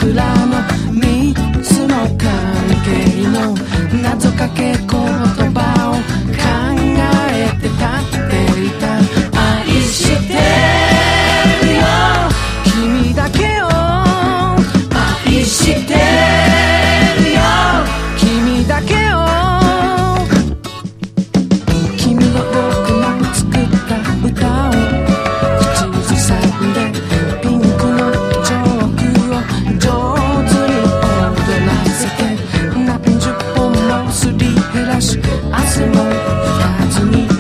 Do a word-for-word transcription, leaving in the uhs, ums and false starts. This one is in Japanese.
らの三つの関係の謎かけ言葉を考えて立っていた。愛してるよ君だけを、愛してるよ君だけを。君は僕の作った歌を口ずさんで、ピンクのチョークを上手に踊らせて、何十本もすり減らし、明日も言わずに